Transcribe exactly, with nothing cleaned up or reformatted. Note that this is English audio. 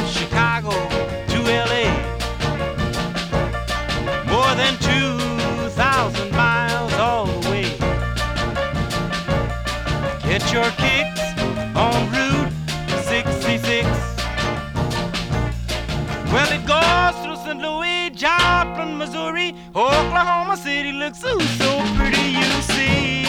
Chicago to L A, more than two thousand miles all the way. Get your kicks on Route sixty-six. Well, it goes through Saint Louis, Joplin, Missouri. Oklahoma City looks ooh so pretty, you see.